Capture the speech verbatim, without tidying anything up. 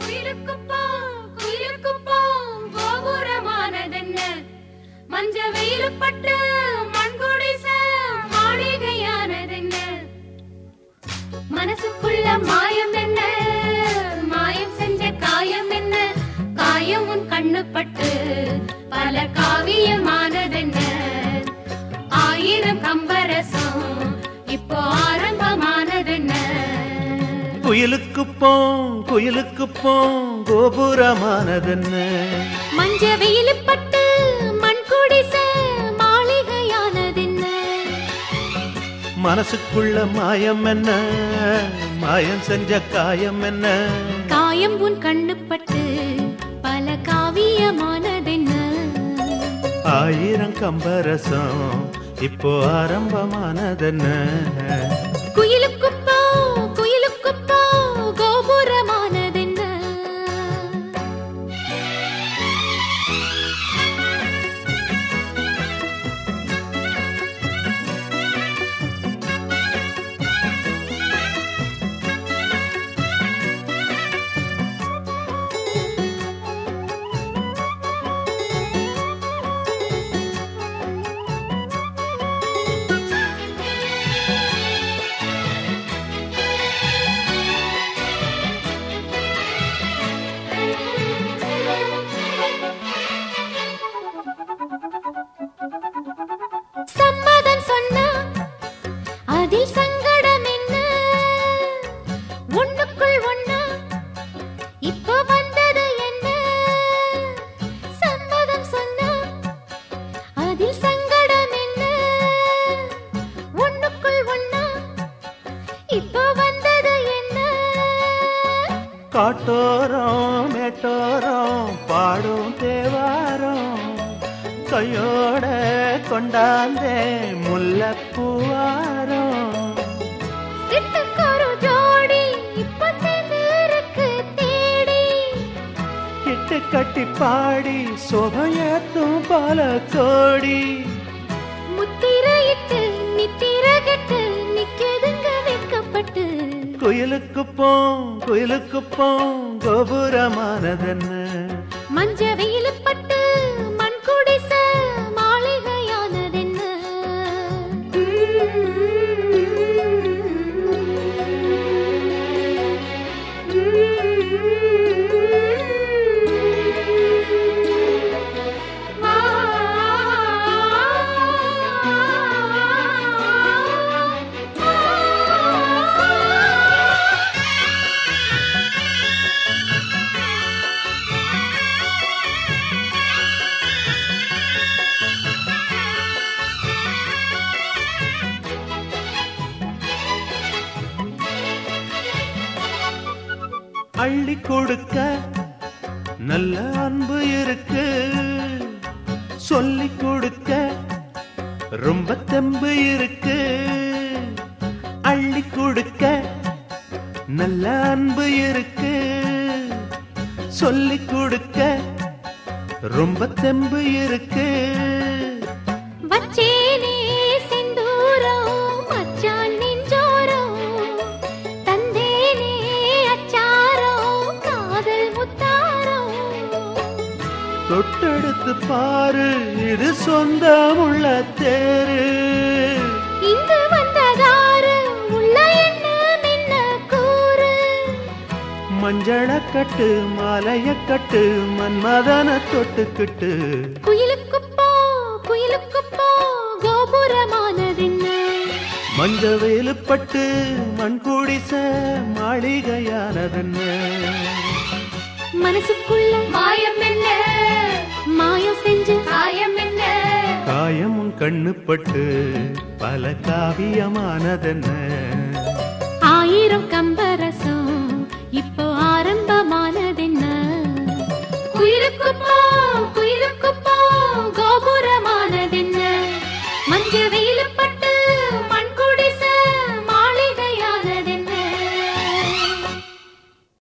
குயிலுக்குப்போ குயிலுக்குப்போ கோபுரமானதென்ன மஞ்ச வெயிலுப்பட்டு மண்குடிச மாளிகையானதென்ன மனசுக்குள்ள மாயம் என்ன மாயம் செஞ்ச காயம் என்ன காயம் உன் கண்ணுப்பட்டு பல காவியமானதென்ன ஆயிரம் கம்பரசம் இப்போ ஆரம்பமானதென்ன குயிலுக்குப்போ குயிலுக்குப்போ கோபுரமானதென்ன மஞ்ச வெயிலுப்பட்டு மண்குடிச மாளிகையானதென்ன மனசுக்குள்ள மாயம் என்ன மாயம் செஞ்ச காயம் என்ன காயம் உன் கண்ணுப்பட்டு பல காவியமானதென்ன ஆயிரம் கம்பரசம் இப்போ ஆரம்பமானதென்ன குயிலுக்குப்போ குயிலுக்குப்போ கோபுரமானதென்ன சம்மதம் சொன்னா அதில் சங்கடம் என்ன ஒண்ணுக்குள் ஒண்ணா இப்போ வந்தது என்ன சம்மதம் சொன்னா அதில் சங்கடம் என்ன ஒண்ணுக்குள் ஒண்ணா இப்போ வந்தது என்ன காட்டோரம் மேட்டோரம் பாடும் தேவாரம் கையோட கொண்டாந்தே முல்லைப்பூவாரம் சிட்டுக்கொரு ஜோடி இப்ப சேர்ந்திருக்கு தேடி இட்டு கட்டி பாடி சோபையத்தும் பல கோடி முத்திரையிட்டு நித்திரகட்டு நிக்கதுங்க வைக்கப்பட்டு குயிலுக்குப்போ குயிலுக்குப்போ கோபுரமானதென்ன மஞ்ச வெயிலுப்பட்டு மண் குடிச மாளிகையானதென்ன அள்ளி கொடுக்க நல்ல அன்பு இருக்கு சொல்லி கொடுக்க ரொம்ப தெம்பு இருக்கு அள்ளி கொடுக்க நல்ல அன்பு இருக்கு சொல்லி கொடுக்க ரொம்ப தெம்பு இருக்கு வச்சேனே செந்தூரம் மச்சான் நெஞ்சோரம் தந்தேனே அச்சாரம் காதல் முத்தாரம் தொட்டெடுத்து பாரு இது சொந்தமுள்ள தேரு இங்கு வந்ததாரு உள்ள என்ன மின்ன கூறு மஞ்சள கட்டு மாலைய கட்டு மன்மதன தொட்டுக்கிட்டு குயிலுக்குப்போ குயிலுக்குப்போ கோபுரமானதென்ன மஞ்ச வேலுப்பட்டு மண் குடிச மாளிகையானதென்ன மனசுக்குள்ள மாயம் என்ன மாயம் செஞ்ச காயம் என்ன காயம் உன் கண்ணுப்பட்டு பல காவியமானதென்ன ஆயிரம் கம்பரசம்